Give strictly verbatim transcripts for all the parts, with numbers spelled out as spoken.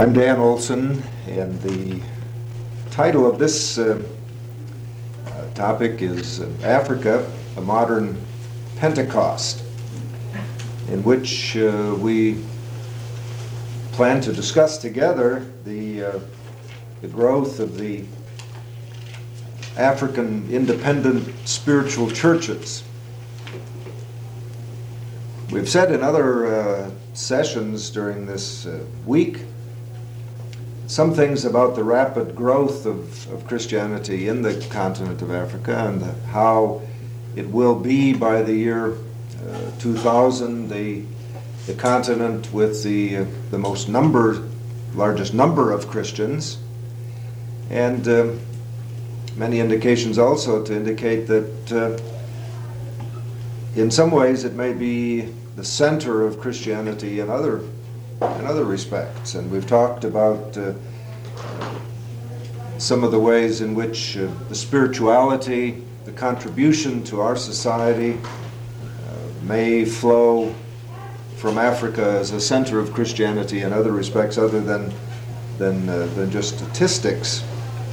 I'm Dan Olson, and the title of this uh, uh, topic is uh, Africa, a Modern Pentecost, in which uh, we plan to discuss together the, uh, the growth of the African independent spiritual churches. We've said in other uh, sessions during this uh, week some things about the rapid growth of, of Christianity in the continent of Africa and the, how it will be by the year uh, two thousand, the, the continent with the, uh, the most number, largest number of Christians, and uh, many indications also to indicate that uh, in some ways it may be the center of Christianity in other in other respects. And we've talked about uh, some of the ways in which uh, the spirituality, the contribution to our society uh, may flow from Africa as a center of Christianity in other respects other than than, uh, than just statistics.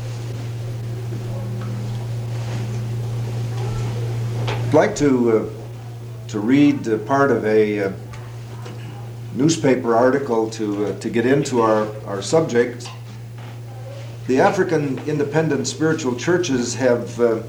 I'd like to uh, to read uh, part of a uh, newspaper article to uh, to get into our, our subject. The African independent spiritual churches have uh,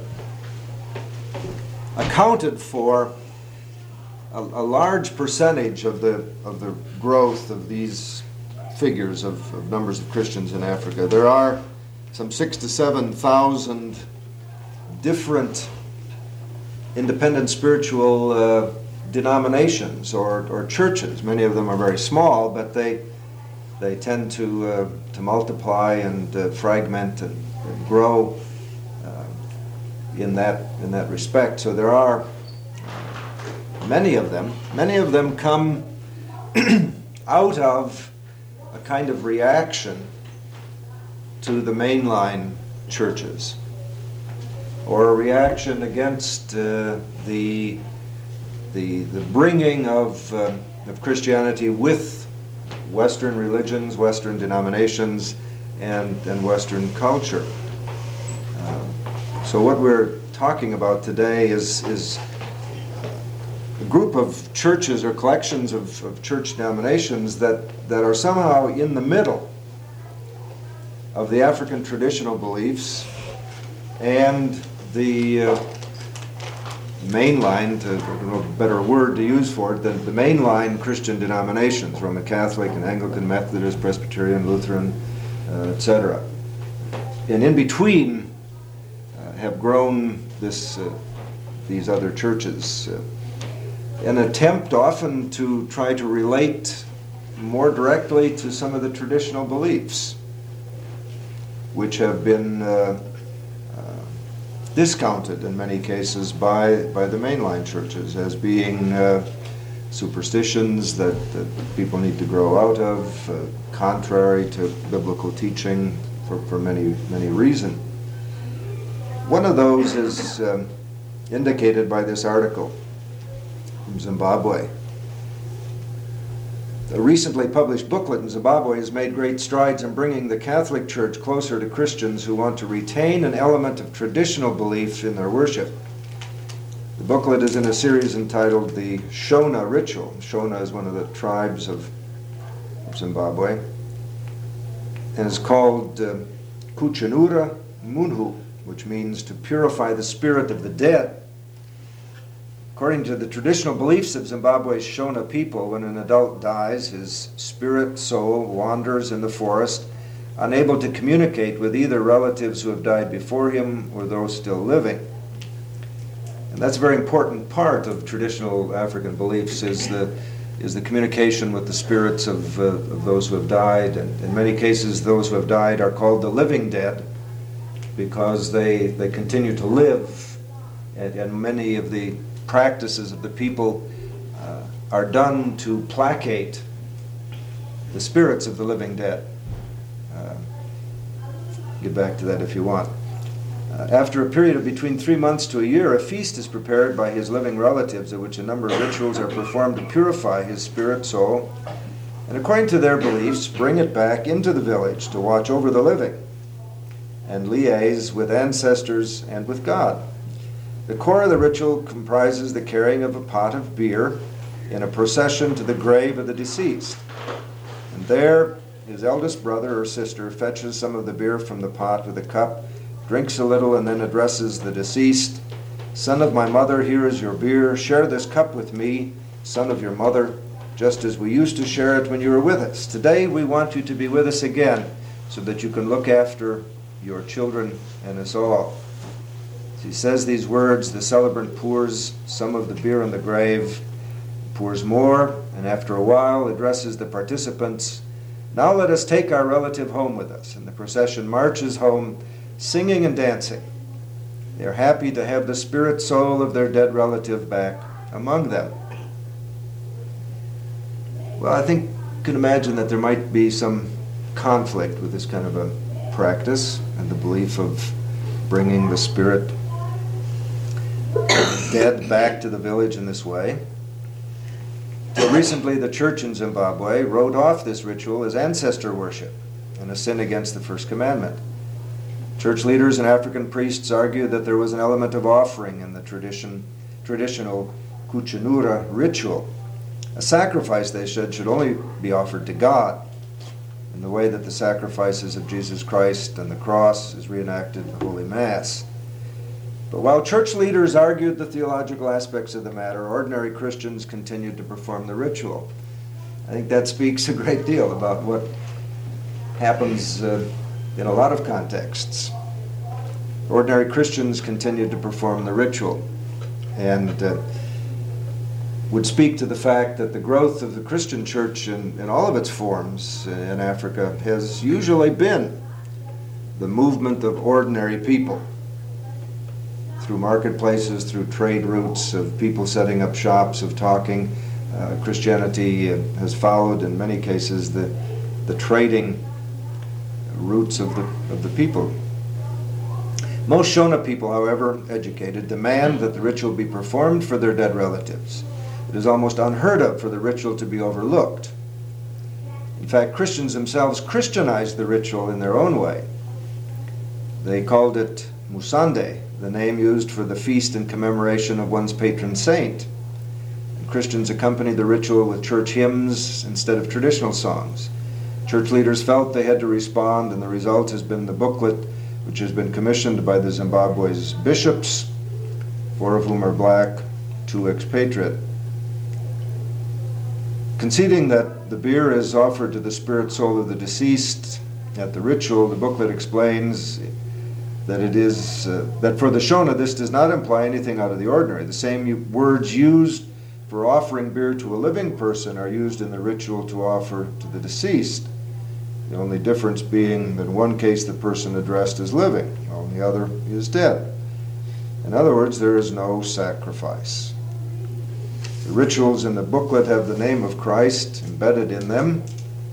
accounted for a, a large percentage of the of the growth of these figures of, of numbers of Christians in Africa. There are some six to seven thousand different independent spiritual uh, denominations or, or churches. Many of them are very small, but they they tend to uh, to multiply and uh, fragment and, and grow uh, in that in that respect. So there are many of them. Many of them come out of a kind of reaction to the mainline churches, or a reaction against uh, the, the the bringing of, uh, of Christianity with Western religions, Western denominations, and, and Western culture. Uh, so what we're talking about today is, is a group of churches or collections of, of church denominations that, that are somehow in the middle of the African traditional beliefs and the uh, mainline, to, I don't know a better word to use for it, than the mainline Christian denominations, Roman Catholic and Anglican, Methodist, Presbyterian, Lutheran, uh, et cetera. And in between uh, have grown this uh, these other churches. Uh, an attempt often to try to relate more directly to some of the traditional beliefs, which have been uh, discounted in many cases by, by the mainline churches as being uh, superstitions that, that people need to grow out of, uh, contrary to biblical teaching for, for many, many reasons. One of those is um, indicated by this article from Zimbabwe. A recently published booklet in Zimbabwe has made great strides in bringing the Catholic Church closer to Christians who want to retain an element of traditional belief in their worship. The booklet is in a series entitled The Shona Ritual. Shona is one of the tribes of Zimbabwe, and is called uh, Kuchenura Munhu, which means to purify the spirit of the dead. According to the traditional beliefs of Zimbabwe's Shona people, when an adult dies, his spirit soul wanders in the forest, unable to communicate with either relatives who have died before him or those still living. And that's a very important part of traditional African beliefs, is the is the communication with the spirits of, uh, of those who have died. And in many cases, those who have died are called the living dead because they, they continue to live, and, and many of the practices of the people uh, are done to placate the spirits of the living dead. Uh, get back to that if you want. Uh, after a period of between three months to a year, a feast is prepared by his living relatives at which a number of rituals are performed to purify his spirit, soul, and according to their beliefs, bring it back into the village to watch over the living and liaise with ancestors and with God. The core of the ritual comprises the carrying of a pot of beer in a procession to the grave of the deceased. And there, his eldest brother or sister fetches some of the beer from the pot with a cup, drinks a little, and then addresses the deceased. Son of my mother, here is your beer. Share this cup with me, son of your mother, just as we used to share it when you were with us. Today we want you to be with us again so that you can look after your children and us all. As he says these words, the celebrant pours some of the beer on the grave, pours more, and after a while addresses the participants. Now let us take our relative home with us. And the procession marches home, singing and dancing. They are happy to have the spirit soul of their dead relative back among them. Well, I think you can imagine that there might be some conflict with this kind of a practice and the belief of bringing the spirit dead back to the village in this way. Till recently, the church in Zimbabwe wrote off this ritual as ancestor worship and a sin against the first commandment. Church leaders and African priests argued that there was an element of offering in the tradition, traditional Kuchinura ritual. A sacrifice, they said, should only be offered to God, in the way that the sacrifices of Jesus Christ and the cross is reenacted in the Holy Mass. But while church leaders argued the theological aspects of the matter, ordinary Christians continued to perform the ritual. I think that speaks a great deal about what happens uh, in a lot of contexts. Ordinary Christians continued to perform the ritual, and uh, would speak to the fact that the growth of the Christian church in, in all of its forms in Africa has usually been the movement of ordinary people through marketplaces, through trade routes of people setting up shops, of talking. Uh, Christianity uh, has followed, in many cases, the, the trading routes of the, of the people. Most Shona people, however, educated, demand that the ritual be performed for their dead relatives. It is almost unheard of for the ritual to be overlooked. In fact, Christians themselves Christianized the ritual in their own way. They called it Musande, the name used for the feast in commemoration of one's patron saint. And Christians accompanied the ritual with church hymns instead of traditional songs. Church leaders felt they had to respond, and the result has been the booklet, which has been commissioned by the Zimbabwe's bishops, four of whom are black, two expatriate. Conceding that the beer is offered to the spirit soul of the deceased at the ritual, the booklet explains that it is uh, that for the Shona this does not imply anything out of the ordinary. The same words used for offering beer to a living person are used in the ritual to offer to the deceased. The only difference being that in one case the person addressed is living, while in the other is dead. In other words, there is no sacrifice. The rituals in the booklet have the name of Christ embedded in them.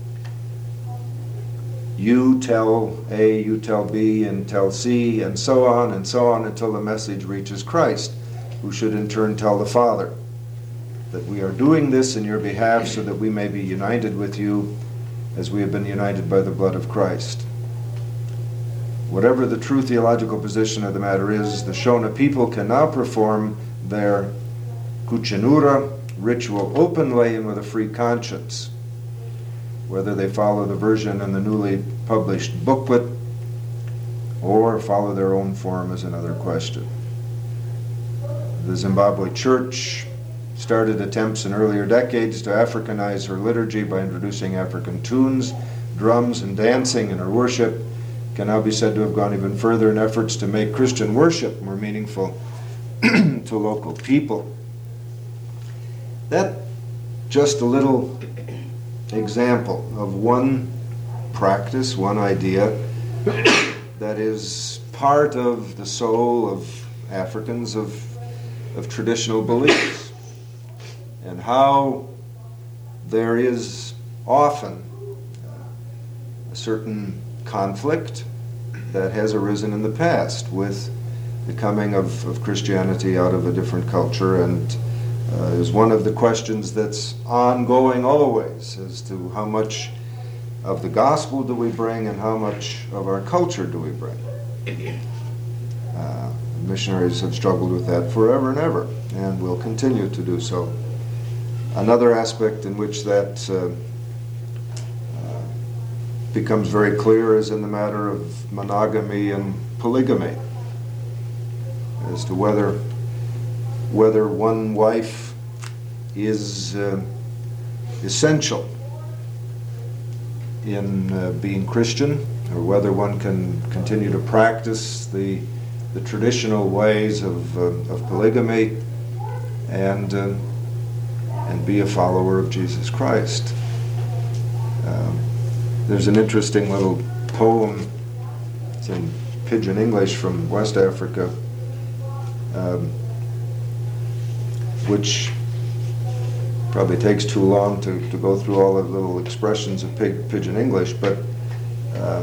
You tell A, you tell B, and tell C, and so on and so on until the message reaches Christ, who should in turn tell the Father that we are doing this in your behalf so that we may be united with you as we have been united by the blood of Christ. Whatever the true theological position of the matter is, the Shona people can now perform their Kuchinura ritual openly and with a free conscience. Whether they follow the version in the newly published booklet or follow their own form is another question. The Zimbabwe Church started attempts in earlier decades to Africanize her liturgy by introducing African tunes, drums, and dancing in her worship. Can now be said to have gone even further in efforts to make Christian worship more meaningful to local people. That just a little example of one practice, one idea that is part of the soul of Africans of, of traditional beliefs, and how there is often a certain conflict that has arisen in the past with the coming of, of Christianity out of a different culture and uh, is one of the questions that's ongoing always, as to how much of the gospel do we bring and how much of our culture do we bring. Uh, missionaries have struggled with that forever and ever, and will continue to do so. Another aspect in which that uh, uh, becomes very clear is in the matter of monogamy and polygamy, as to whether whether one wife is uh, essential in uh, being Christian, or whether one can continue to practice the the traditional ways of, uh, of polygamy and uh, and be a follower of Jesus Christ. Um, there's an interesting little poem, it's in Pidgin English from West Africa, um, which probably takes too long to, to go through all the little expressions of pig, Pidgin English, but uh,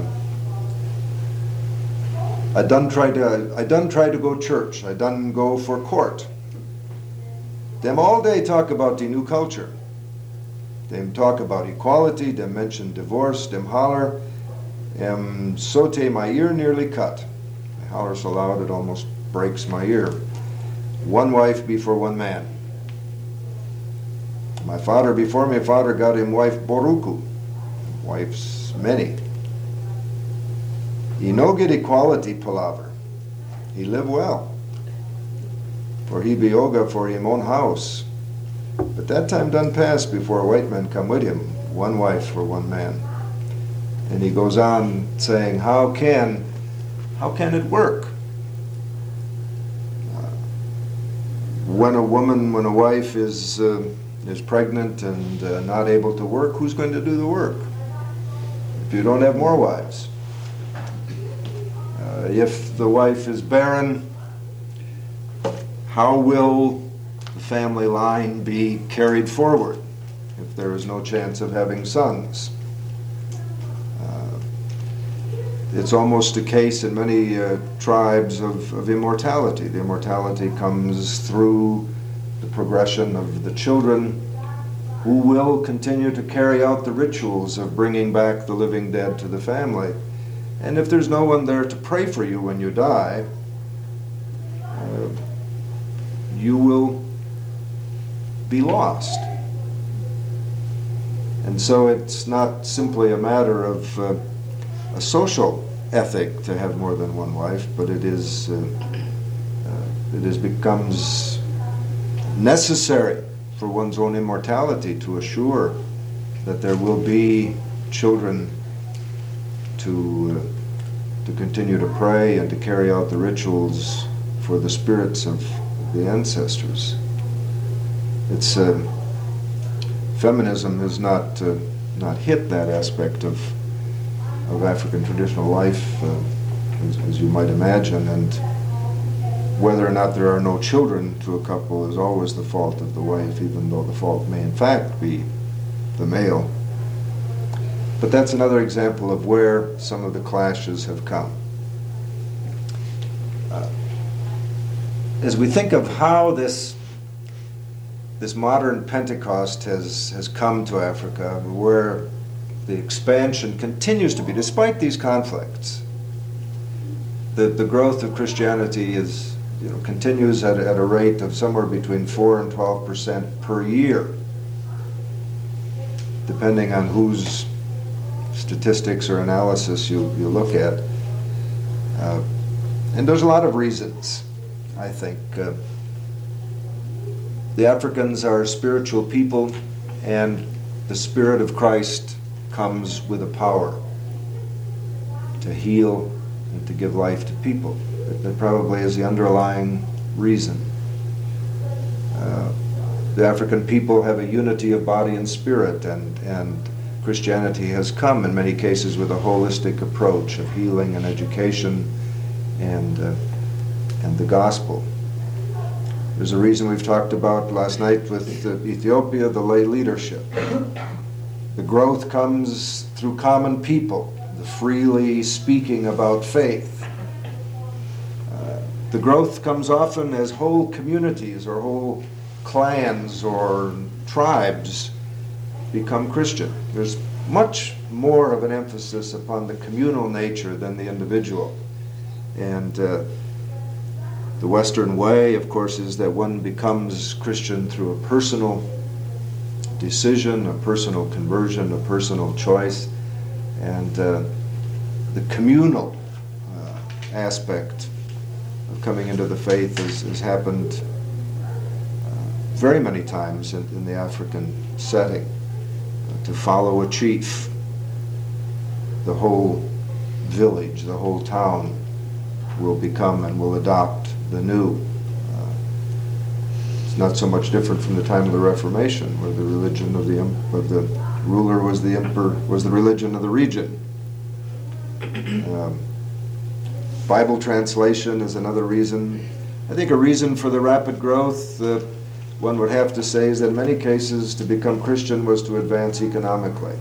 I done try to I done try to go church. I done go for court. Them all day talk about the new culture. Them talk about equality. Them mention divorce. Them holler. Them sote my ear nearly cut. I holler so loud it almost breaks my ear. One wife before one man. My father before my father got him wife Boruku. Wives many. He no get equality palaver. He live well. For he be yoga for him own house. But that time done pass before white men come with him, one wife for one man. And he goes on saying, how can, how can it work? Uh, when a woman, when a wife is uh, is pregnant and uh, not able to work, who's going to do the work? If you don't have more wives. Uh, if the wife is barren, how will the family line be carried forward if there is no chance of having sons? Uh, it's almost a case in many uh, tribes of, of immortality. The immortality comes through the progression of the children, who will continue to carry out the rituals of bringing back the living dead to the family. And if there's no one there to pray for you when you die, uh, you will be lost. And so it's not simply a matter of uh, a social ethic to have more than one wife, but it is uh, uh, it is becomes necessary for one's own immortality to assure that there will be children to uh, to continue to pray and to carry out the rituals for the spirits of the ancestors. It's uh, feminism has not uh, not hit that aspect of of African traditional life, uh, as, as you might imagine, and whether or not there are no children to a couple is always the fault of the wife, even though the fault may in fact be the male. But that's another example of where some of the clashes have come. Uh, as we think of how this this modern Pentecost has, has come to Africa, where the expansion continues to be, despite these conflicts, the, the growth of Christianity is You know, continues at, at a rate of somewhere between four and twelve percent per year, depending on whose statistics or analysis you, you look at. Uh, and there's a lot of reasons, I think. Uh, the Africans are a spiritual people, and the Spirit of Christ comes with a power to heal and to give life to people. That probably is the underlying reason. Uh, the African people have a unity of body and spirit, and, and Christianity has come in many cases with a holistic approach of healing and education and, uh, and the gospel. There's a reason we've talked about last night with uh, Ethiopia, the lay leadership. The growth comes through common people, the freely speaking about faith. The growth comes often as whole communities or whole clans or tribes become Christian. There's much more of an emphasis upon the communal nature than the individual. And uh, the Western way, of course, is that one becomes Christian through a personal decision, a personal conversion, a personal choice. And uh, the communal uh, aspect of coming into the faith has, has happened uh, very many times in, in the African setting. Uh, to follow a chief, the whole village, the whole town will become and will adopt the new. Uh, it's not so much different from the time of the Reformation, where the religion of the of the ruler was the emperor was the religion of the region. Um, Bible translation is another reason. I think a reason for the rapid growth, uh, one would have to say, is that in many cases to become Christian was to advance economically.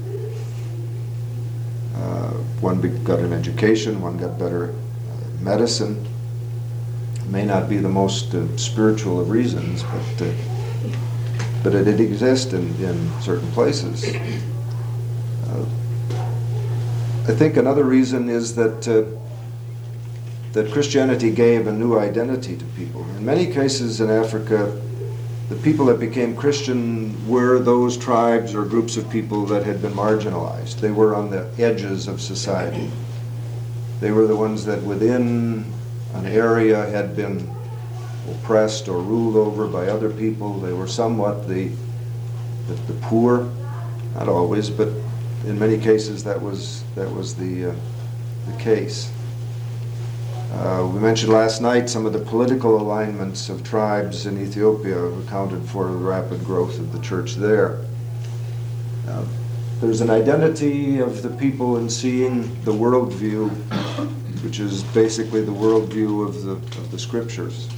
Uh, one got an education, one got better uh, medicine. It may not be the most uh, spiritual of reasons, but uh, but it did exist in, in certain places. Uh, I think another reason is that uh, that Christianity gave a new identity to people. In many cases in Africa, the people that became Christian were those tribes or groups of people that had been marginalized. They were on the edges of society. They were the ones that within an area had been oppressed or ruled over by other people. They were somewhat the, the, the poor, not always, but in many cases that was, that was the, uh, the case. Uh, we mentioned last night some of the political alignments of tribes in Ethiopia accounted for the rapid growth of the church there. Uh, there's an identity of the people in seeing the worldview, which is basically the worldview of the, of the scriptures.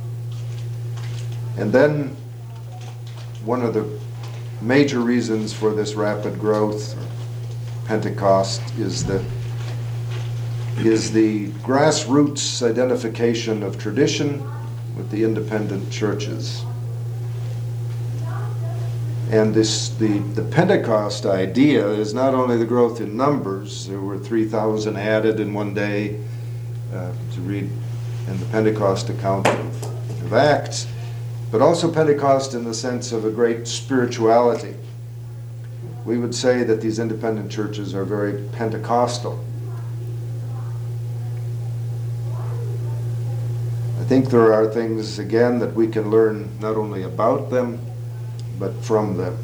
And then one of the major reasons for this rapid growth, Pentecost, is the is the grassroots identification of tradition with the independent churches. And this the, the Pentecost idea is not only the growth in numbers. There were three thousand added in one day, uh, to read in the Pentecost account of, of Acts, but also Pentecost in the sense of a great spirituality. We would say that these independent churches are very Pentecostal. I think there are things, again, that we can learn not only about them, but from them.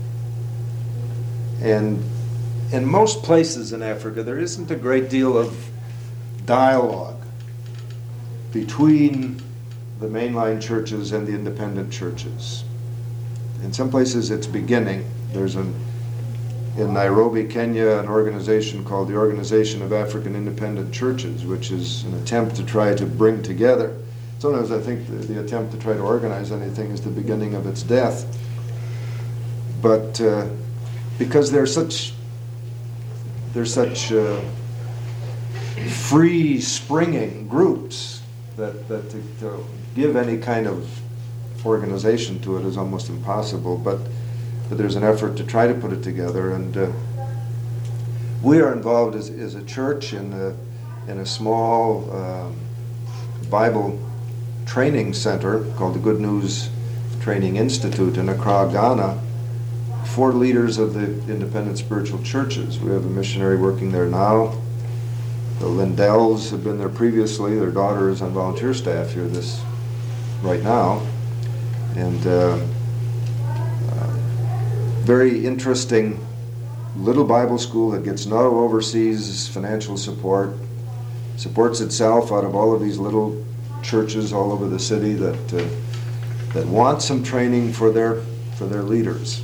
And in most places in Africa, there isn't a great deal of dialogue between the mainline churches and the independent churches. In some places it's beginning. There's an, in Nairobi, Kenya, an organization called the Organization of African Independent Churches, which is an attempt to try to bring together. Sometimes I think the, the attempt to try to organize anything is the beginning of its death. But uh, because they're such, they're such uh, free-springing groups that, that to, to give any kind of organization to it is almost impossible. But, but there's an effort to try to put it together. And uh, we are involved as, as a church in a, in a small um, Bible training center called the Good News Training Institute in Accra, Ghana, for leaders of the independent spiritual churches. We have a missionary working there now. The Lindells have been there previously. Their daughter is on volunteer staff here this right now. And uh, uh, very interesting little Bible school that gets no overseas financial support, supports itself out of all of these little churches all over the city that uh, that want some training for their for their leaders.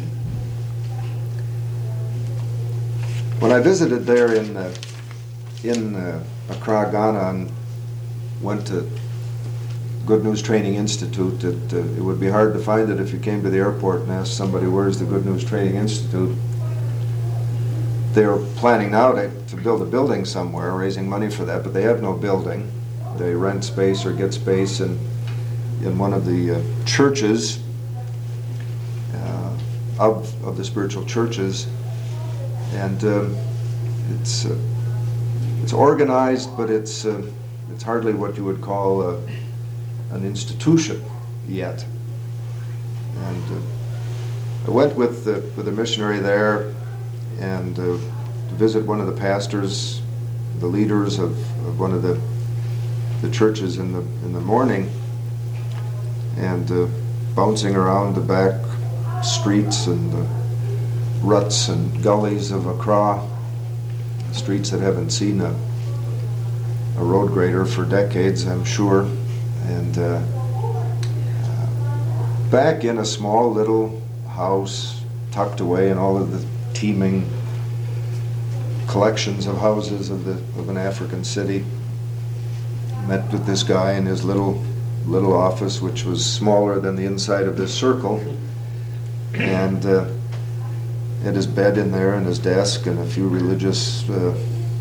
When I visited there in uh, in uh, Accra, Ghana, and went to Good News Training Institute, it, uh, it would be hard to find it if you came to the airport and asked somebody, where's the Good News Training Institute? They're planning now to, to build a building somewhere, raising money for that, but they have no building. They rent space or get space, and in one of the uh, churches uh, of of the spiritual churches, and um, it's uh, it's organized, but it's uh, it's hardly what you would call a, an institution yet. And uh, I went with the, with a missionary there and uh, to visit one of the pastors, the leaders of, of one of the the churches in the in the morning, and uh, bouncing around the back streets and the ruts and gullies of Accra, streets that haven't seen a, a road grader for decades, I'm sure, and uh, uh, back in a small little house tucked away in all of the teeming collections of houses of the of an African city. Met with this guy in his little little office, which was smaller than the inside of this circle, and uh, had his bed in there and his desk and a few religious uh,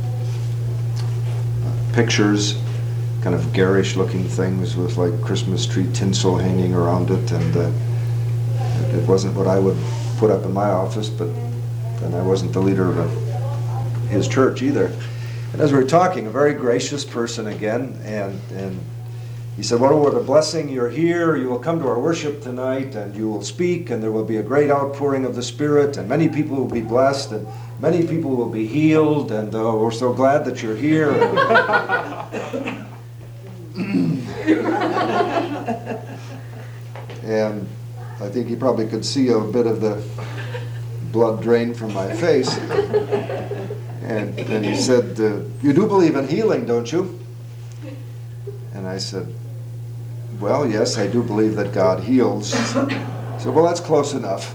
pictures, kind of garish looking things with like Christmas tree tinsel hanging around it, and uh, it wasn't what I would put up in my office, but then I wasn't the leader of a, his church either. And as we were talking, a very gracious person again, and and he said, well, what a blessing you're here. You will come to our worship tonight, and you will speak, and there will be a great outpouring of the Spirit, and many people will be blessed, and many people will be healed, and uh, we're so glad that you're here. And I think he probably could see a bit of the blood drain from my face. And then he said, uh, you do believe in healing, don't you? And I said, well, yes, I do believe that God heals. He said, well, that's close enough.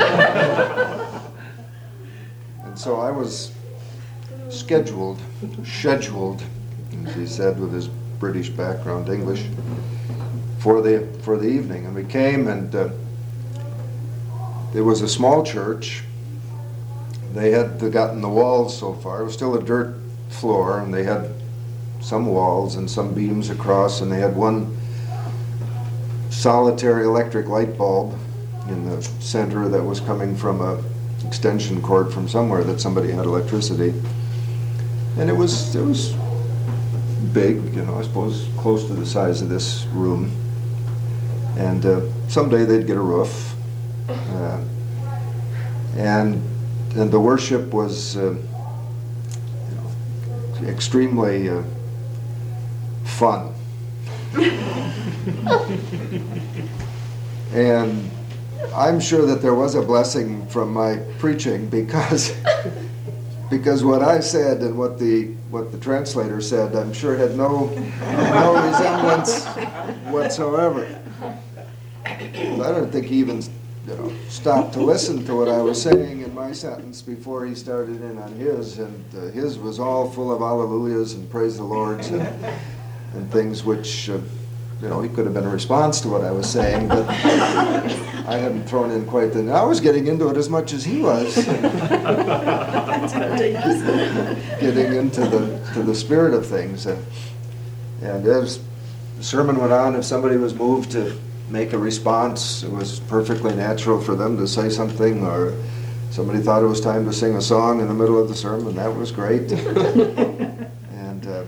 And so I was scheduled, scheduled, as he said with his British background English, for the for the evening. And we came, and uh, there was a small church. They had gotten the walls so far. It was still a dirt floor, and they had some walls and some beams across, and they had one solitary electric light bulb in the center that was coming from a extension cord from somewhere that somebody had electricity. And it was it was big, you know, I suppose close to the size of this room. And uh, someday they'd get a roof. Uh, and and the worship was uh, you know, extremely uh, fun. And I'm sure that there was a blessing from my preaching, because because what I said and what the what the translator said, I'm sure had no no resemblance whatsoever. I don't think he even you know stopped to listen to what I was saying in my sentence before he started in on his, and uh, his was all full of hallelujahs and praise the Lords and, and things which uh, you know he could have been a response to what I was saying, but I hadn't thrown in quite the. I was getting into it as much as he was, getting into the to the spirit of things, and and as the sermon went on, if somebody was moved to make a response, it was perfectly natural for them to say something, or somebody thought it was time to sing a song in the middle of the sermon. That was great. And uh,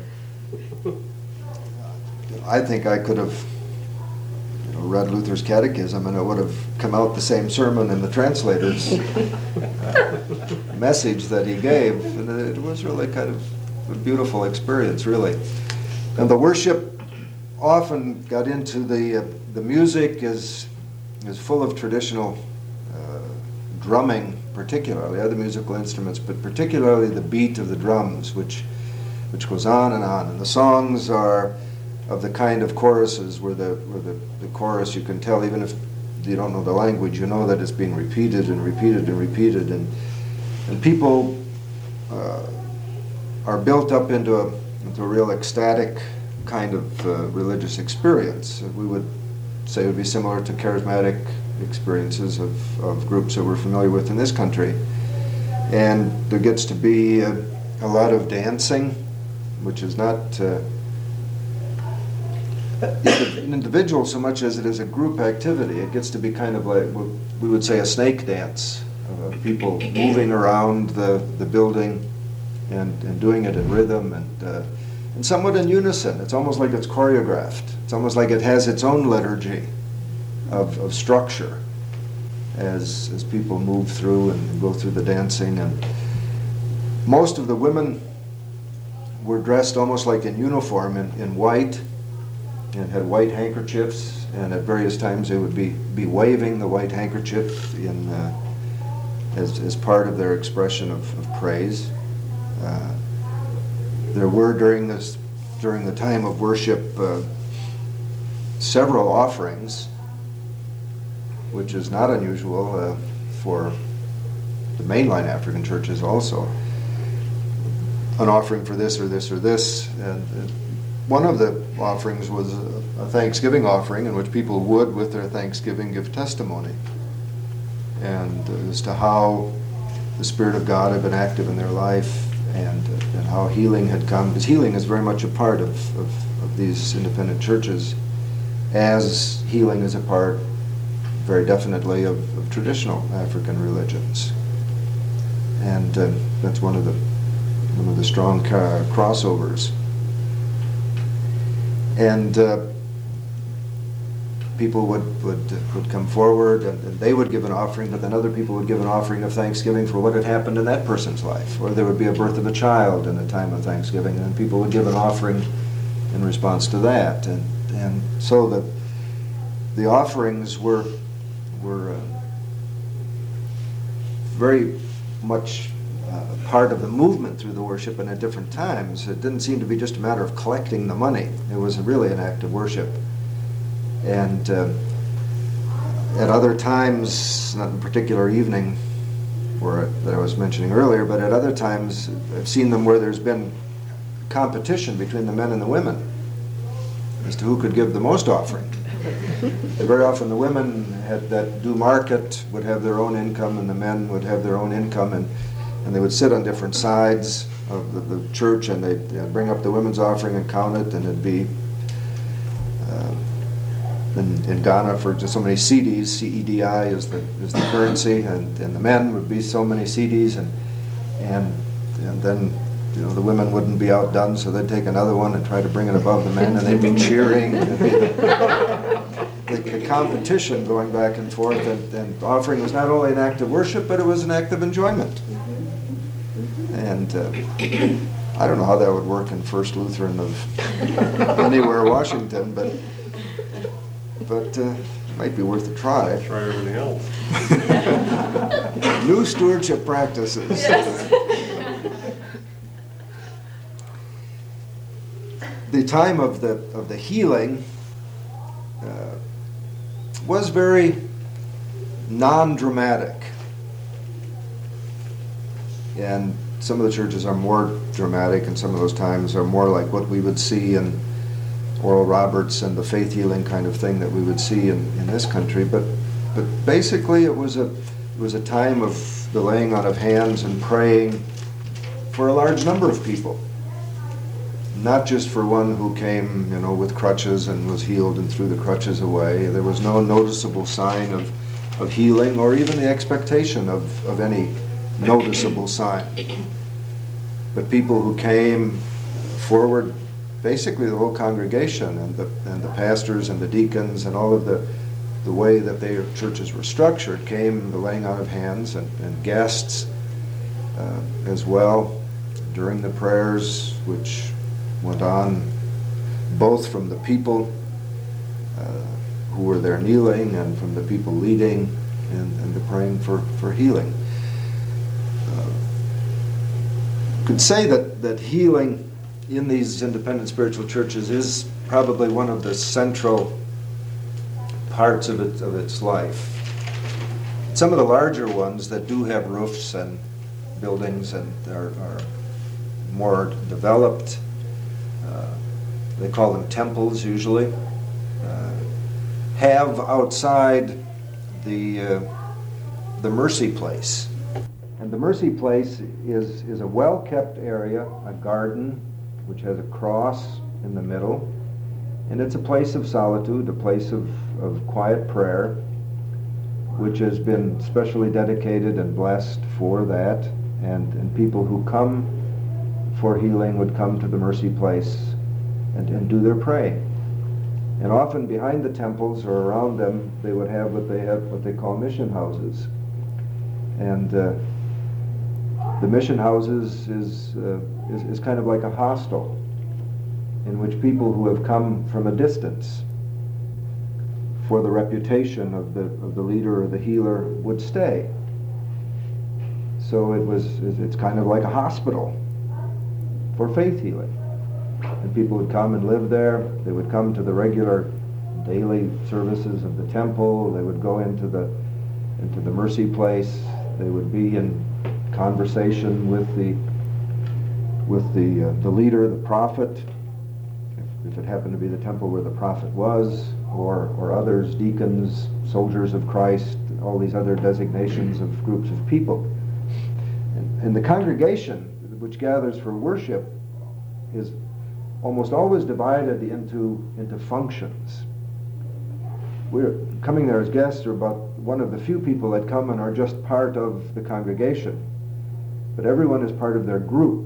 I think I could have you know, read Luther's Catechism, and it would have come out the same sermon in the translator's uh, message that he gave. And it was really kind of a beautiful experience, really. And the worship often got into the uh, the music is is full of traditional uh, drumming, particularly other musical instruments, but particularly the beat of the drums, which which goes on and on. And the songs are of the kind of choruses where the where the, the chorus, you can tell, even if you don't know the language, you know that it's being repeated and repeated and repeated, and and people uh, are built up into a into a real ecstatic kind of uh, religious experience. We would say it would be similar to charismatic experiences of, of groups that we're familiar with in this country. And there gets to be a, a lot of dancing, which is not uh, an individual so much as it is a group activity. It gets to be kind of like what we would say a snake dance, of people moving around the, the building and, and doing it in rhythm and, uh, and somewhat in unison. It's almost like it's choreographed. It's almost like it has its own liturgy of, of structure as, as people move through and go through the dancing. And most of the women were dressed almost like in uniform in, in white, and had white handkerchiefs, and at various times they would be, be waving the white handkerchief in, uh, as, as part of their expression of, of praise. Uh, there were during this during the time of worship uh, several offerings, which is not unusual uh, for the mainline African churches also. An offering for this or this or this, and uh, one of the offerings was a, a Thanksgiving offering in which people would, with their Thanksgiving, give testimony and uh, as to how the Spirit of God had been active in their life, and uh, and how healing had come, because healing is very much a part of, of, of these independent churches, as healing is a part very definitely of, of traditional African religions. And uh, that's one of the one of the strong uh, crossovers. And uh, people would, would would come forward, and, and they would give an offering, but then other people would give an offering of thanksgiving for what had happened in that person's life. Or there would be a birth of a child in a time of Thanksgiving, and people would give an offering in response to that. And and so the the offerings were were uh, very much uh, part of the movement through the worship, and at different times. It didn't seem to be just a matter of collecting the money. It was really an act of worship. And uh, at other times, not in a particular evening or that I was mentioning earlier, but at other times I've seen them where there's been competition between the men and the women as to who could give the most offering. And very often the women had that due market would have their own income, and the men would have their own income, and, and they would sit on different sides of the, the church, and they'd, they'd bring up the women's offering and count it, and it'd be uh, in, in Ghana for just so many C Ds. C E D I is the is the currency, and, and the men would be so many C Ds, and and and then you know the women wouldn't be outdone, so they'd take another one and try to bring it above the men, and they'd be cheering. And it'd be the, the, the competition going back and forth, and, and offering was not only an act of worship, but it was an act of enjoyment. And uh, I don't know how that would work in First Lutheran of anywhere Washington, but but uh, it might be worth a try. Try everything else. New stewardship practices. Yes. The time of the of the healing uh, was very non-dramatic, and some of the churches are more dramatic, and some of those times are more like what we would see in Oral Roberts and the faith healing kind of thing that we would see in, in this country. But but basically, it was a it was a time of the laying on of hands and praying for a large number of people. Not just for one who came, you know, with crutches and was healed and threw the crutches away. There was no noticeable sign of, of healing, or even the expectation of, of any noticeable sign. But people who came forward, basically the whole congregation and the and the pastors and the deacons and all of the the way that their churches were structured, came the laying on of hands, and, and guests uh, as well during the prayers, which went on both from the people uh, who were there kneeling and from the people leading and, and the praying for, for healing. Uh, could say that, that healing in these independent spiritual churches is probably one of the central parts of, it, of its life. Some of the larger ones that do have roofs and buildings and are, are more developed, Uh, they call them temples usually, uh, have outside the uh, the mercy place. And the mercy place is, is a well-kept area, a garden, which has a cross in the middle, And it's a place of solitude, a place of, of quiet prayer, which has been specially dedicated and blessed for that. And, and people who come for healing would come to the mercy place and, and do their praying. And often behind the temples or around them, they would have what they have, what they call mission houses. And uh, the mission houses is, uh, is is kind of like a hostel in which people who have come from a distance for the reputation of the of the leader or the healer would stay. So it was it's kind of like a hospital for faith healing. And people would come and live there. They would come to the regular daily services of the temple. They would go into the into the mercy place. They would be in conversation with the with the uh, the leader, the prophet, if, if it happened to be the temple where the prophet was, or or others, deacons, soldiers of Christ, all these other designations of groups of people. And, and the congregation, which gathers for worship, is almost always divided into into functions. We're coming there as guests, or about one of the few people that come and are just part of the congregation. But everyone is part of their group.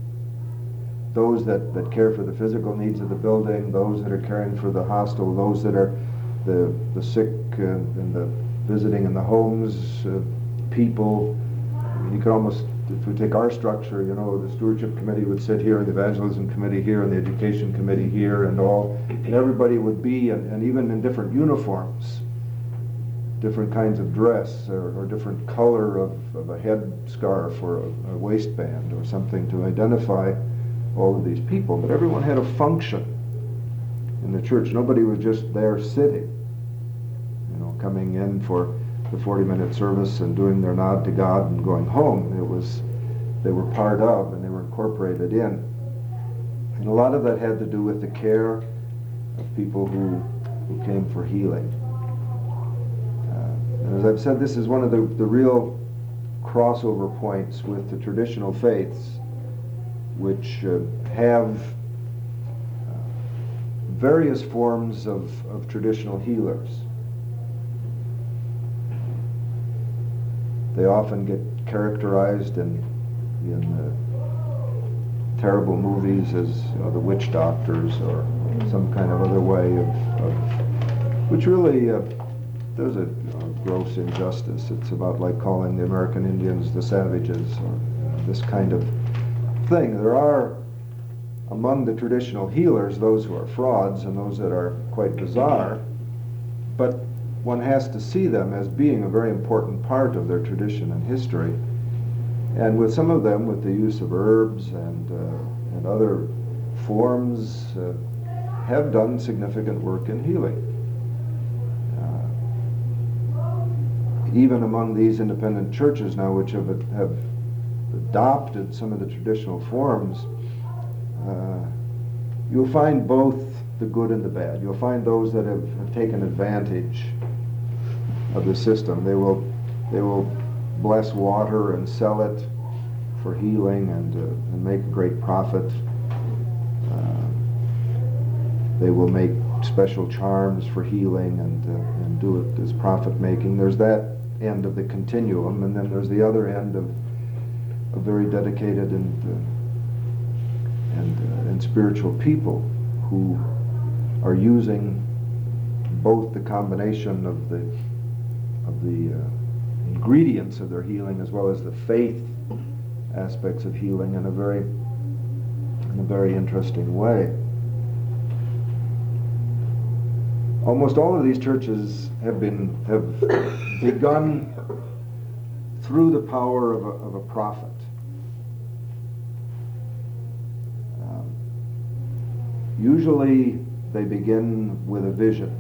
Those that, that care for the physical needs of the building, those that are caring for the hostel, those that are the the sick uh, and the visiting in the homes, uh, people. I mean, you could almost, if we take our structure, you know, the stewardship committee would sit here, and the evangelism committee here, and the education committee here, and all, and everybody would be, and, and even in different uniforms, different kinds of dress, or, or different color of, of a head scarf or a, a waistband or something to identify all of these people. But everyone had a function in the church. Nobody was just there sitting, you know, coming in for the forty-minute service and doing their nod to God and going home. It was, they were part of, and they were incorporated in. And a lot of that had to do with the care of people who, who came for healing. Uh, and as I've said, this is one of the, the real crossover points with the traditional faiths, which uh, have uh, various forms of, of traditional healers. They often get characterized in in uh, terrible movies as, you know, the witch doctors, or some kind of other way of, of which really uh, there's a, a gross injustice. It's about like calling the American Indians the savages, or, you know, this kind of thing. There are among the traditional healers those who are frauds and those that are quite bizarre, but one has to see them as being a very important part of their tradition and history. And with some of them, with the use of herbs and, uh, and other forms, uh, have done significant work in healing. Uh, even among these independent churches now, which have, have adopted some of the traditional forms, uh, you'll find both the good and the bad. You'll find those that have, have taken advantage of the system. They will they will bless water and sell it for healing, and, uh, and make a great profit. Uh, they will make special charms for healing, and uh, and do it as profit making. There's that end of the continuum, and then there's the other end of of very dedicated and uh, and uh, and spiritual people who are using both the combination of the of the uh, ingredients of their healing as well as the faith aspects of healing in a very in a very interesting way. Almost all of these churches have been have begun through the power of a, of a prophet. Um, usually they begin with a vision.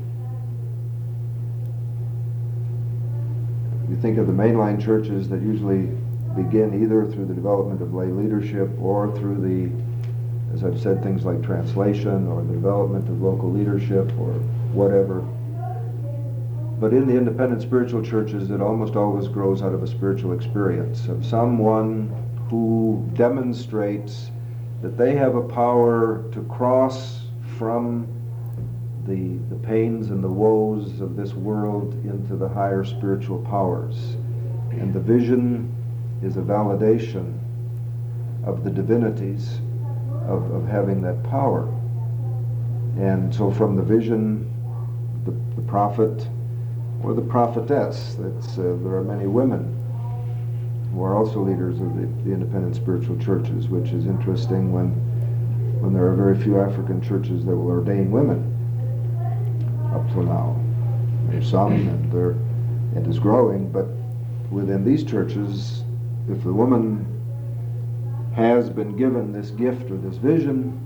You think of the mainline churches that usually begin either through the development of lay leadership or through the, as I've said, things like translation or the development of local leadership or whatever. But in the independent spiritual churches, it almost always grows out of a spiritual experience of someone who demonstrates that they have a power to cross from the, the pains and the woes of this world into the higher spiritual powers. And the vision is a validation of the divinities of, of having that power. And so from the vision, the, the prophet or the prophetess, that's, uh, there are many women who are also leaders of the, the independent spiritual churches, which is interesting when, when there are very few African churches that will ordain women up till now. There's some, and there, it is growing, but within these churches, if the woman has been given this gift or this vision,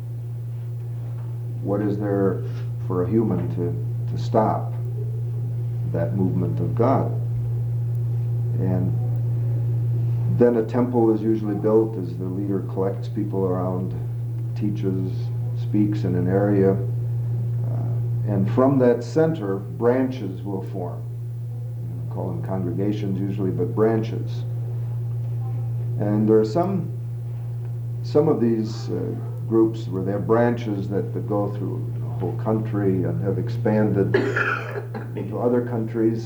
what is there for a human to, to stop that movement of God? And then a temple is usually built as the leader collects people around, teaches, speaks in an area, uh, and from that center, branches will form. We call them congregations usually, but branches. And there are some some of these uh, groups where they have branches that, that go through the whole country and have expanded into other countries.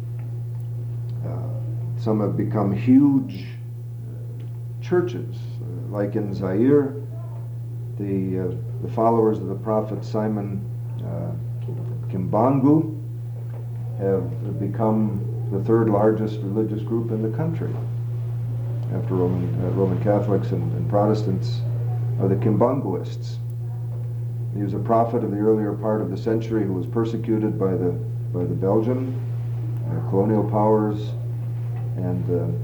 Uh, some have become huge churches, uh, like in Zaire. The uh, the followers of the prophet Simon uh, Kimbangu have become the third largest religious group in the country, after Roman uh, Roman Catholics and, and Protestants are the Kimbanguists. He was a prophet of the earlier part of the century who was persecuted by the by the Belgian uh, colonial powers, and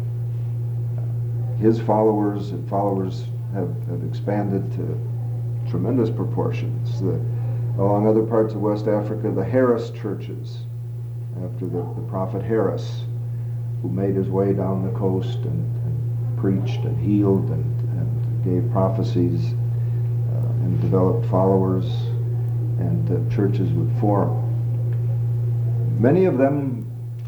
uh, his followers and followers have, have expanded to tremendous proportions. The, along other parts of West Africa, the Harris churches, after the, the prophet Harris, who made his way down the coast and, and preached and healed and, and gave prophecies uh, and developed followers, and uh, churches would form. Many of them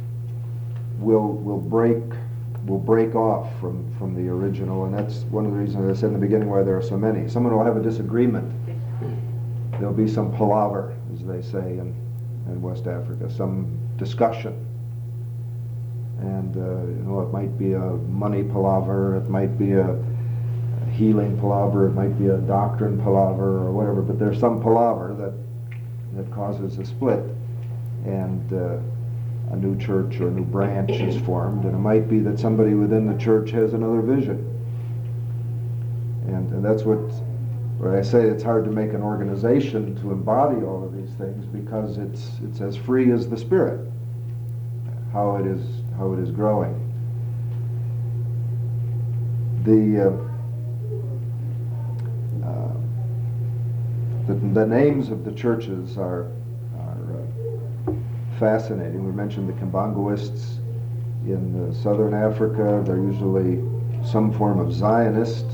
will will break will break off from, from the original, and that's one of the reasons I said in the beginning why there are so many. Someone will have a disagreement. There'll be some palaver, as they say in, in West Africa, some discussion. And, uh, you know, it might be a money palaver, it might be a, a healing palaver, it might be a doctrine palaver or whatever, but there's some palaver that, that causes a split, and uh, a new church or a new branch is formed, and it might be that somebody within the church has another vision. And, and that's what, where I say it's hard to make an organization to embody all of these things, because it's it's as free as the Spirit, how it is how it is growing. The uh, uh, the, the names of the churches are are uh, fascinating. We mentioned the Kimbanguists in uh, southern Africa. They're usually some form of Zionist.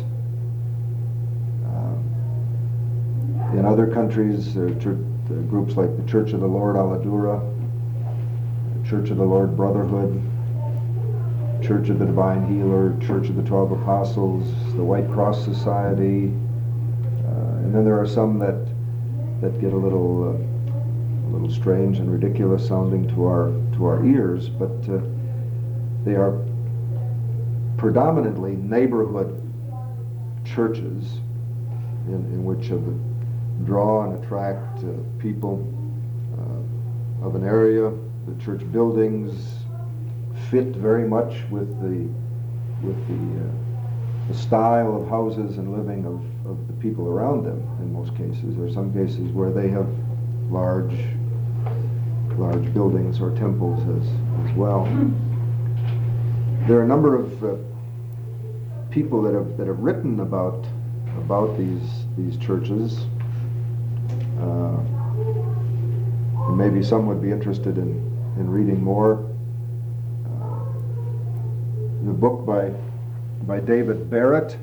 In other countries, there are church, uh, groups like the Church of the Lord Aladura, Church of the Lord Brotherhood, Church of the Divine Healer, Church of the Twelve Apostles, the White Cross Society, uh, and then there are some that that get a little uh, a little strange and ridiculous sounding to our to our ears, but uh, they are predominantly neighborhood churches in, in which of the draw and attract uh, people uh, of an area. The church buildings fit very much with the with the, uh, the style of houses and living of, of the people around them. In most cases, there are some cases where they have large large buildings or temples as as well. There are a number of uh, people that have that have written about about these these churches. Uh, and maybe some would be interested in, in reading more. Uh, the book by by David Barrett.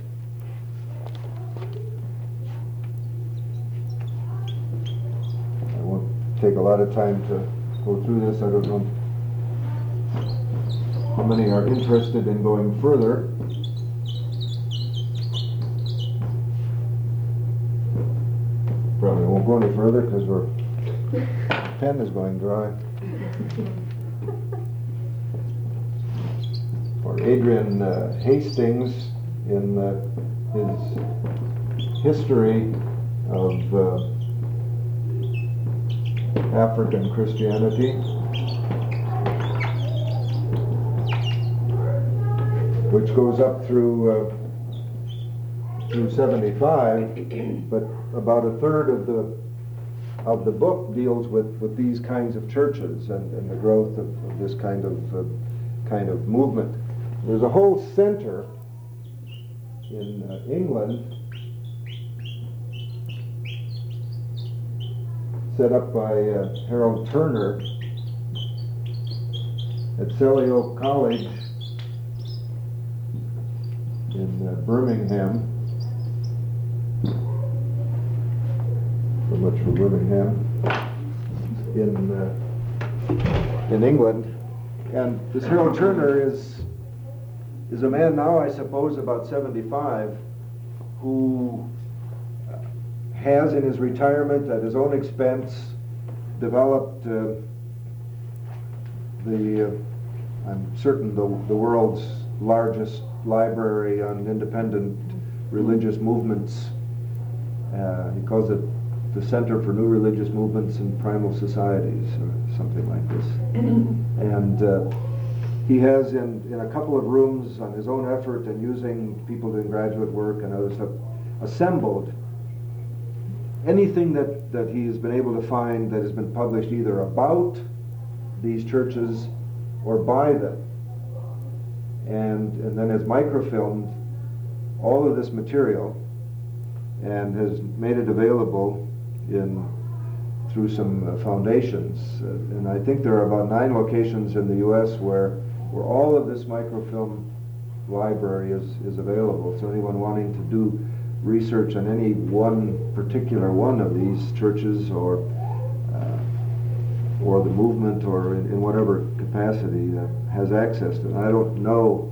I won't take a lot of time to go through this. I don't know how many are interested in going further. Probably won't go any further because we're Pen is going dry. For Adrian uh, Hastings, in uh, his history of uh, African Christianity, which goes up through uh, through seventy-five, but about a third of the of the book deals with, with these kinds of churches and, and the growth of, of this kind of uh, kind of movement. There's a whole center in uh, England set up by uh, Harold Turner at Celio College in uh, Birmingham. So much for Birmingham in uh, in England. And this Harold Turner is is a man now, I suppose, about seventy-five, who has in his retirement, at his own expense, developed uh, the, uh, I'm certain, the, the world's largest library on independent religious movements. Uh, he calls it the Center for New Religious Movements and Primal Societies, or something like this. And uh, he has, in, in a couple of rooms, on his own effort and using people doing graduate work and other stuff, assembled anything that, that he has been able to find that has been published either about these churches or by them. And, and then has microfilmed all of this material and has made it available in through some uh, foundations. Uh, and I think there are about nine locations in the U S where, where all of this microfilm library is, is available. So anyone wanting to do research on any one particular one of these churches or uh, or the movement or in, in whatever capacity uh, has access to it. I don't know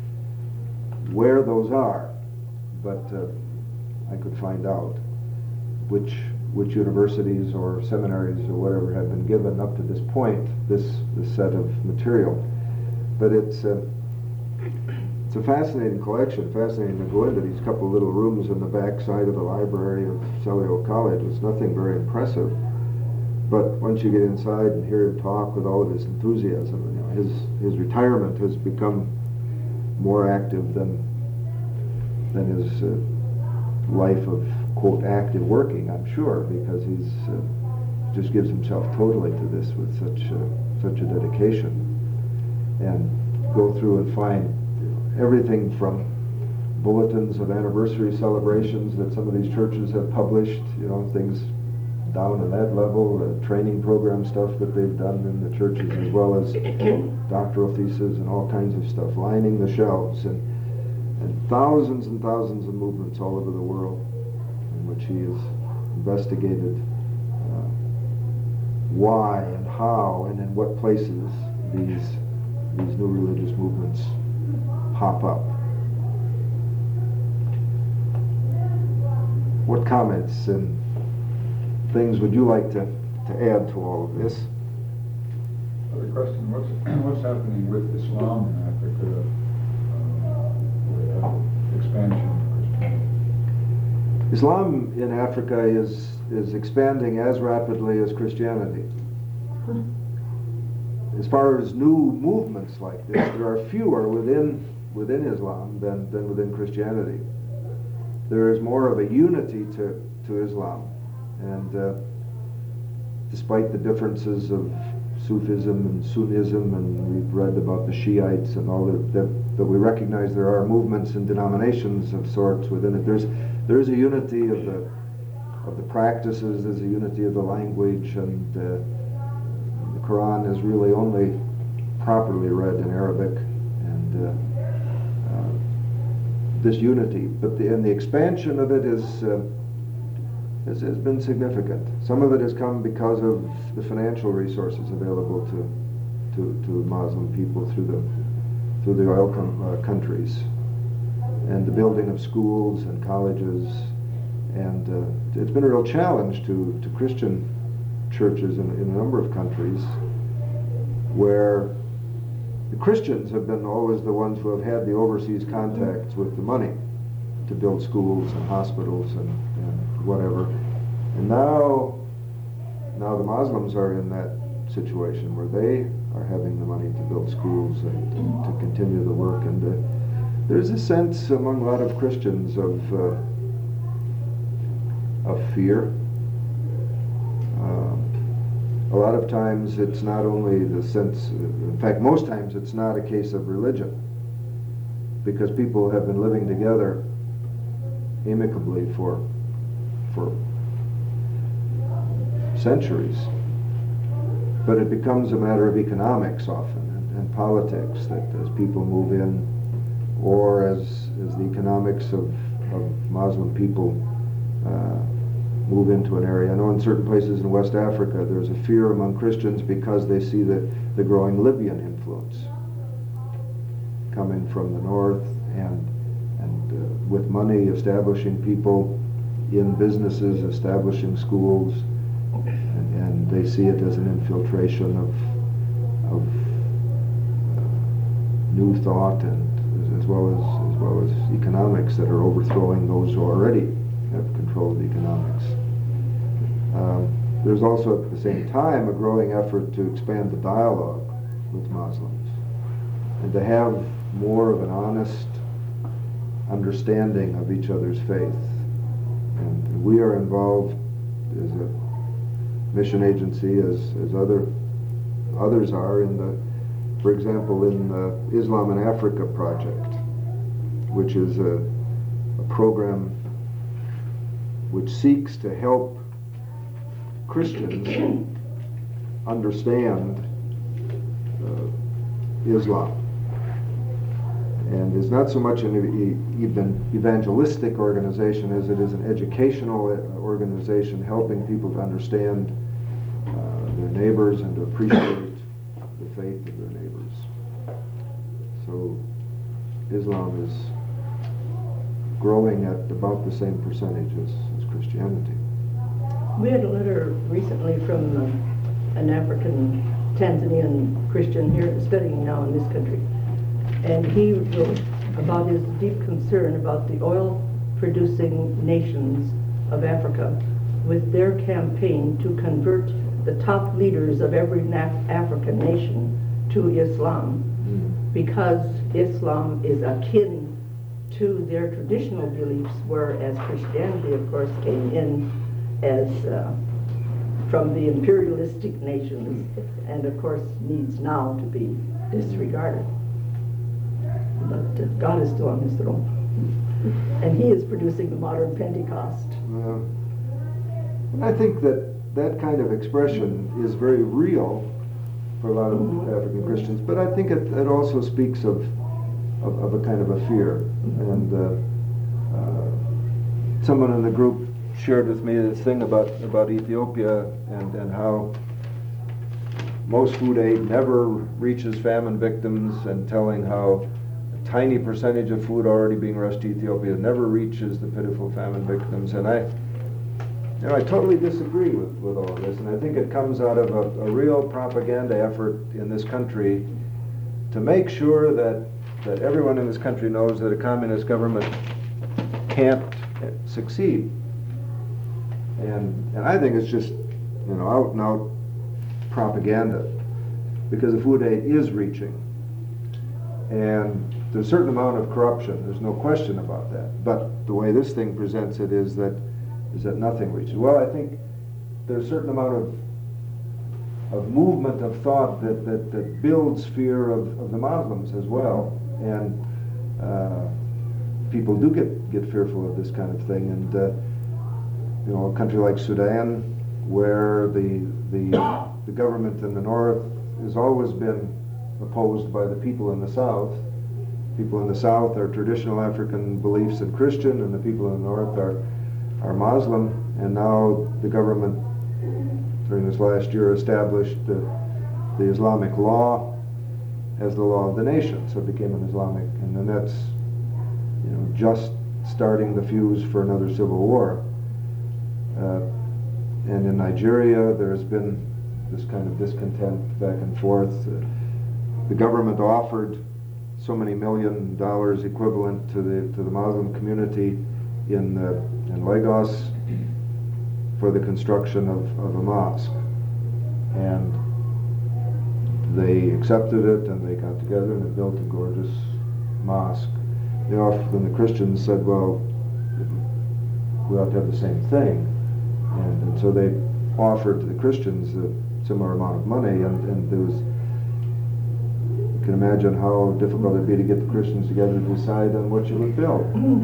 where those are, but uh, I could find out which which universities or seminaries or whatever have been given up to this point this this set of material. But it's uh, it's a fascinating collection, fascinating to go into these couple of little rooms in the back side of the library of Celio College. It's nothing very impressive, but once you get inside and hear him talk with all of his enthusiasm, you know, his his retirement has become more active than than his uh, life of quote active working, I'm sure, because he's uh, just gives himself totally to this with such uh, such a dedication, and go through and find everything from bulletins of anniversary celebrations that some of these churches have published, you know, things down at that level, uh, training program stuff that they've done in the churches, as well as doctoral theses and all kinds of stuff lining the shelves, and, and thousands and thousands of movements all over the world in which he has investigated uh, why and how and in what places these these new religious movements pop up. What comments and things would you like to, to add to all of this? Well, the question, what's, what's happening with Islam in Africa, uh, the expansion of Christianity? Islam in Africa is, is expanding as rapidly as Christianity. As far as new movements like this, there are fewer within within Islam than, than within Christianity. There is more of a unity to, to Islam, and uh, despite the differences of Sufism and Sunnism, and we've read about the Shiites and all that, that, that we recognize there are movements and denominations of sorts within it. There's there's a unity of the of the practices. There's a unity of the language, and uh, the Quran is really only properly read in Arabic, and uh, uh, this unity. But the and the expansion of it is. Uh, Has, has been significant. Some of it has come because of the financial resources available to to, to Muslim people through the through the oil com, uh, countries, and the building of schools and colleges, and uh, it's been a real challenge to, to Christian churches in, in a number of countries where the Christians have been always the ones who have had the overseas contacts with the money to build schools and hospitals and, and whatever. And now, now the Muslims are in that situation where they are having the money to build schools and, and to continue the work. And uh, there's a sense among a lot of Christians of uh, of fear. Uh, a lot of times it's not only the sense, in fact most times it's not a case of religion, because people have been living together amicably for for centuries. But it becomes a matter of economics often, and, and politics, that as people move in, or as, as the economics of, of Muslim people uh, move into an area. I know in certain places in West Africa there's a fear among Christians because they see the, the growing Libyan influence coming from the north, and, and uh, with money establishing people in businesses, establishing schools, and, and they see it as an infiltration of, of uh, new thought, and as, as well as as well as economics that are overthrowing those who already have control of economics. Um, there's also at the same time a growing effort to expand the dialogue with Muslims and to have more of an honest understanding of each other's faith. And we are involved as a mission agency, as, as other others are, in the, for example, in the Islam in Africa project, which is a, a program which seeks to help Christians understand uh, Islam. And is not so much an even evangelistic organization as it is an educational organization helping people to understand uh, their neighbors and to appreciate the faith of their neighbors. So Islam is growing at about the same percentage as, as Christianity. We had a letter recently from uh, an African Tanzanian Christian here studying now in this country. And he wrote about his deep concern about the oil-producing nations of Africa with their campaign to convert the top leaders of every na- African nation to Islam, mm. because Islam is akin to their traditional beliefs, whereas Christianity, of course, came in as uh, from the imperialistic nations, and of course needs now to be disregarded. But uh, God is still on his throne. And he is producing the modern Pentecost. Uh, and I think that that kind of expression is very real for a lot of mm-hmm. African Christians, but I think it, it also speaks of, of, of a kind of a fear. Mm-hmm. And uh, uh, someone in the group shared with me this thing about, about Ethiopia and, and how most food aid never reaches famine victims, and telling how tiny percentage of food already being rushed to Ethiopia never reaches the pitiful famine victims. And I, you know, I totally disagree with, with all of this, and I think it comes out of a, a real propaganda effort in this country to make sure that, that everyone in this country knows that a communist government can't succeed. And, and I think it's just, you know, out and out propaganda, because the food aid is reaching. And there's a certain amount of corruption, there's no question about that. But the way this thing presents it is that is that nothing reaches. Well, I think there's a certain amount of of movement of thought that, that, that builds fear of, of the Muslims as well. And uh, people do get, get fearful of this kind of thing. And uh, you know, a country like Sudan, where the, the, the government in the north has always been opposed by the people in the south. People in the south are traditional African beliefs and Christian, and the people in the north are, are Muslim. And now the government, during this last year, established uh, the Islamic law as the law of the nation. So it became an Islamic, and then that's, you know, just starting the fuse for another civil war. Uh, And in Nigeria, there's been this kind of discontent back and forth. Uh, the government offered so many million dollars equivalent to the to the Muslim community in uh, in Lagos for the construction of, of a mosque, and they accepted it, and they got together and they built a gorgeous mosque. They offered, then the Christians said, well, we ought to have the same thing, and, and so they offered to the Christians a similar amount of money, and, and there was, you can imagine how difficult it'd be to get the Christians together to decide on what you would build.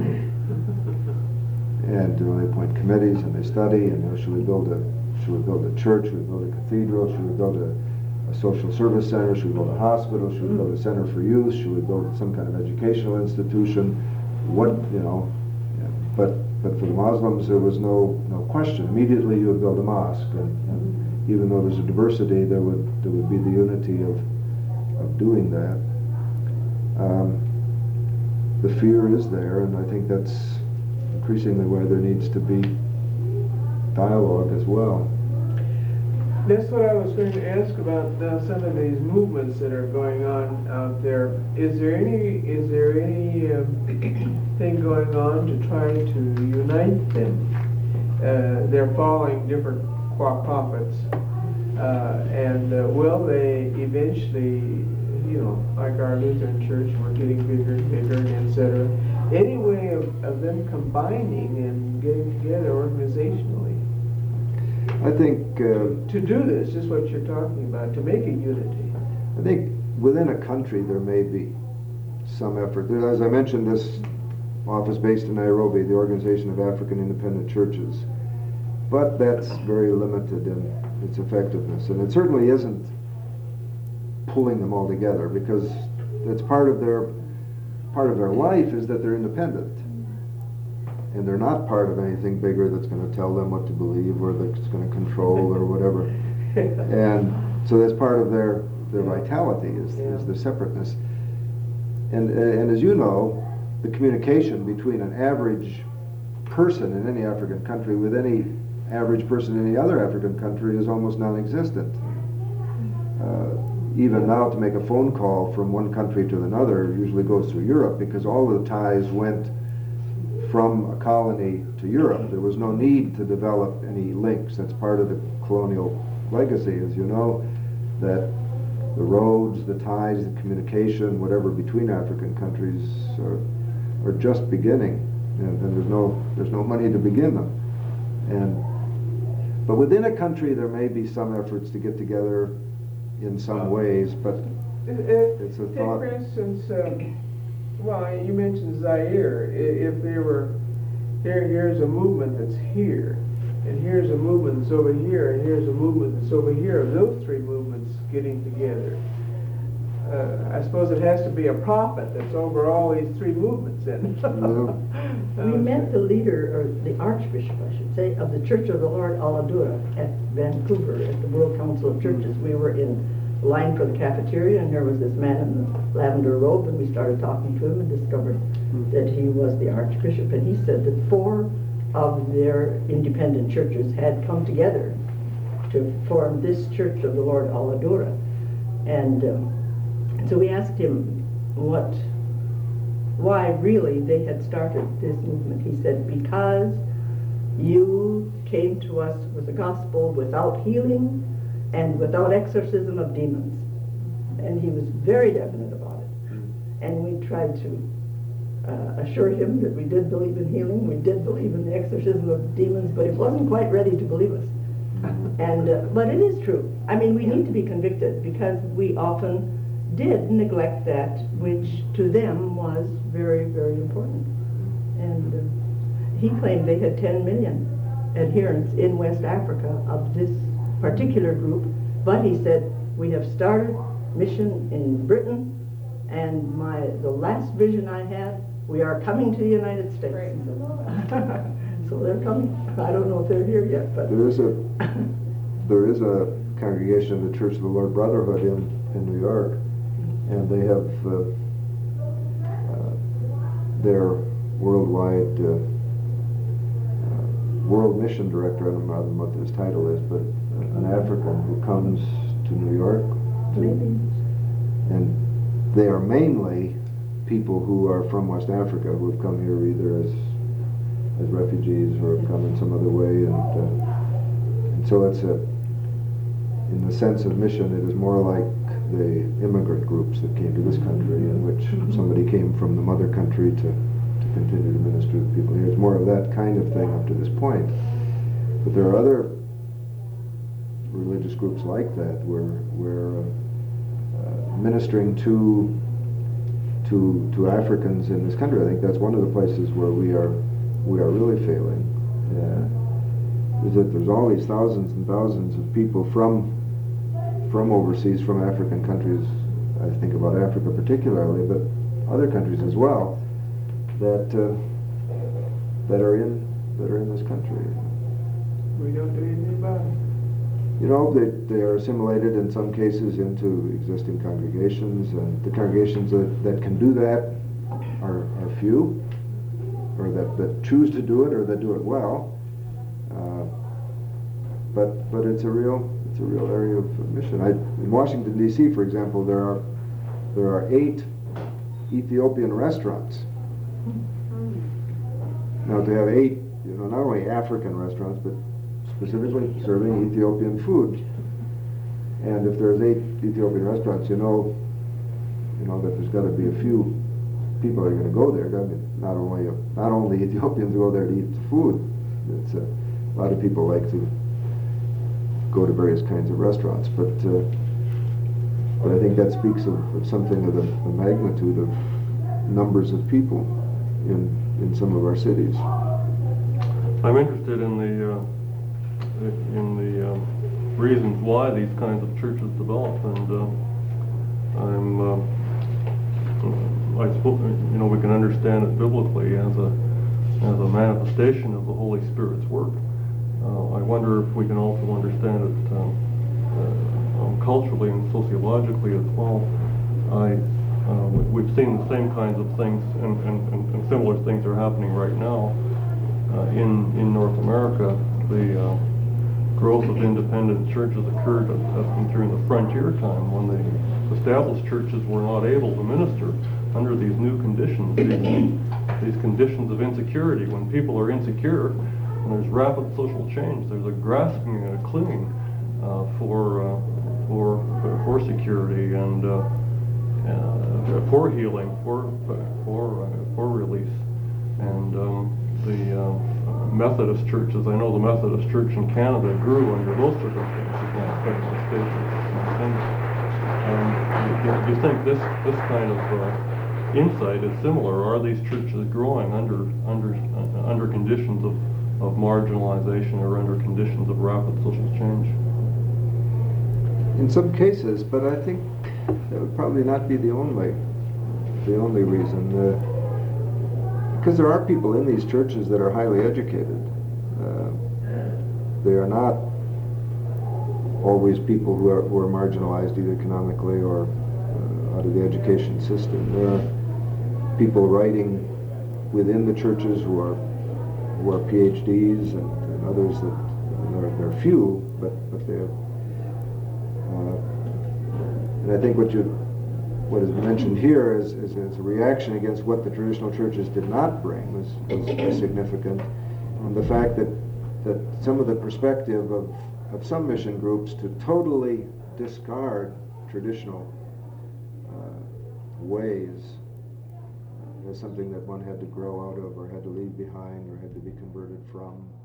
And you know, they appoint committees and they study, and you know, should we build a should we build a church, should we build a cathedral, should we build a, a social service center, should we build a hospital, should we build a center for youth, should we build some kind of educational institution, what, you know, yeah. but but for the Muslims there was no no question. Immediately you would build a mosque, and, and even though there's a diversity, there would there would be the unity of of doing that. Um, the fear is there, and I think that's increasingly where there needs to be dialogue as well. That's what I was going to ask about uh, some of these movements that are going on out there. Is there any is there any um, thing going on to try to unite them? Uh, they're following different prophets, uh, and uh, will they eventually, you know, like our Lutheran Church, we're getting bigger and bigger, and et cetera. Any way of, of them combining and getting together organizationally? I think uh, To do this, just what you're talking about, to make a unity. I think within a country there may be some effort. There, as I mentioned, this office based in Nairobi, the Organization of African Independent Churches, but that's very limited in its effectiveness, and it certainly isn't pulling them all together, because it's part of their part of their life is that they're independent, and they're not part of anything bigger that's going to tell them what to believe or that's going to control or whatever. And so that's part of their their vitality is, Yeah. is their separateness. And and as you know, the communication between an average person in any African country with any average person in any other African country is almost non-existent. Uh, even now, to make a phone call from one country to another usually goes through Europe, because all the ties went from a colony to Europe. There was no need to develop any links. That's part of the colonial legacy, as you know, that the roads, the ties, the communication, whatever between African countries are, are just beginning, and, and there's no there's no money to begin them. And but within a country there may be some efforts to get together in some ways, but it's a Take, thought. for instance, um, well, you mentioned Zaire. I- If there were, here, here's a movement that's here, and here's a movement that's over here, and here's a movement that's over here, those three movements getting together. Uh, I suppose it has to be a prophet that's over all these three movements then. We met the leader, or the Archbishop, I should say, of the Church of the Lord Aladura at Vancouver at the World Council of Churches. We were in line for the cafeteria, and there was this man in the lavender robe, and we started talking to him and discovered that he was the Archbishop. And he said that four of their independent churches had come together to form this Church of the Lord Aladura. And um, so we asked him what, why really they had started this movement. He said, because you came to us with the gospel without healing and without exorcism of demons. And he was very definite about it. And we tried to uh, assure him that we did believe in healing, we did believe in the exorcism of demons, but he wasn't quite ready to believe us. And uh, but it is true. I mean, we need to be convicted, because we often did neglect that which to them was very, very important. And uh, he claimed they had ten million adherents in West Africa of this particular group, but he said, we have started mission in Britain, and my the last vision I had, we are coming to the United States. Praise the Lord. So they're coming. I don't know if they're here yet, but There is a there is a congregation of the Church of the Lord Brotherhood in, in New York, and they have uh, uh, their worldwide uh, uh, world mission director, I don't know what his title is, but an African who comes to New York. To, Maybe. and they are mainly people who are from West Africa who have come here either as as refugees or have come in some other way, and, uh, and so it's a, in the sense of mission, it is more like the immigrant groups that came to this country, in which somebody came from the mother country to, to continue to minister to people here. It's more of that kind of thing up to this point. But there are other religious groups like that where, where uh, uh, ministering to to to Africans in this country, I think that's one of the places where we are we are really failing. Uh, is that there's all these thousands and thousands of people from from overseas, from African countries. I think about Africa particularly, but other countries as well, that uh, that are in that are in this country. We don't do anything about it. You know, they, they are assimilated in some cases into existing congregations, and the congregations that, that can do that are, are few, or that, that choose to do it, or that do it well. Uh, but but it's a real it's a real area of mission. I, in Washington D C, for example, there are there are eight Ethiopian restaurants. Now, to have eight, you know, not only African restaurants, but specifically serving Ethiopian food. And if there's eight Ethiopian restaurants, you know, you know that there's got to be a few people that are going to go there. I mean, not only not only Ethiopians go there to eat food. It's a, a lot of people like to go to various kinds of restaurants, but uh, but I think that speaks of, of something of the, the magnitude of numbers of people in in some of our cities. I'm interested in the. Uh, in the um, reasons why these kinds of churches develop, and uh, I'm, uh, I suppose, you know, we can understand it biblically as a as a manifestation of the Holy Spirit's work. Uh, I wonder if we can also understand it um, uh, um, culturally and sociologically as well. I uh, we've seen the same kinds of things, and, and, and similar things are happening right now uh, in in North America. The uh, growth of independent churches occurred during the frontier time, when the established churches were not able to minister under these new conditions, these, these conditions of insecurity. When people are insecure and there's rapid social change, there's a grasping and a clinging uh, for, uh, for for security and uh, uh, for healing, for for uh, for release, and um, the uh, Methodist churches. I know the Methodist Church in Canada grew under those circumstances now, especially states. And um, do you think this this kind of uh, insight is similar? Are these churches growing under under uh, under conditions of, of marginalization or under conditions of rapid social change? In some cases, but I think that would probably not be the only the only reason. Uh, Because there are people in these churches that are highly educated. Uh, they are not always people who are, who are marginalized either economically or uh, out of the education system. There are people writing within the churches who are who are PhDs and, and others that uh, there, there are few, but but they have. Uh, and I think what you. What is mentioned here is, is, is a reaction against what the traditional churches did not bring was, was, was significant, and the fact that that some of the perspective of, of some mission groups to totally discard traditional uh, ways uh, was something that one had to grow out of, or had to leave behind, or had to be converted from.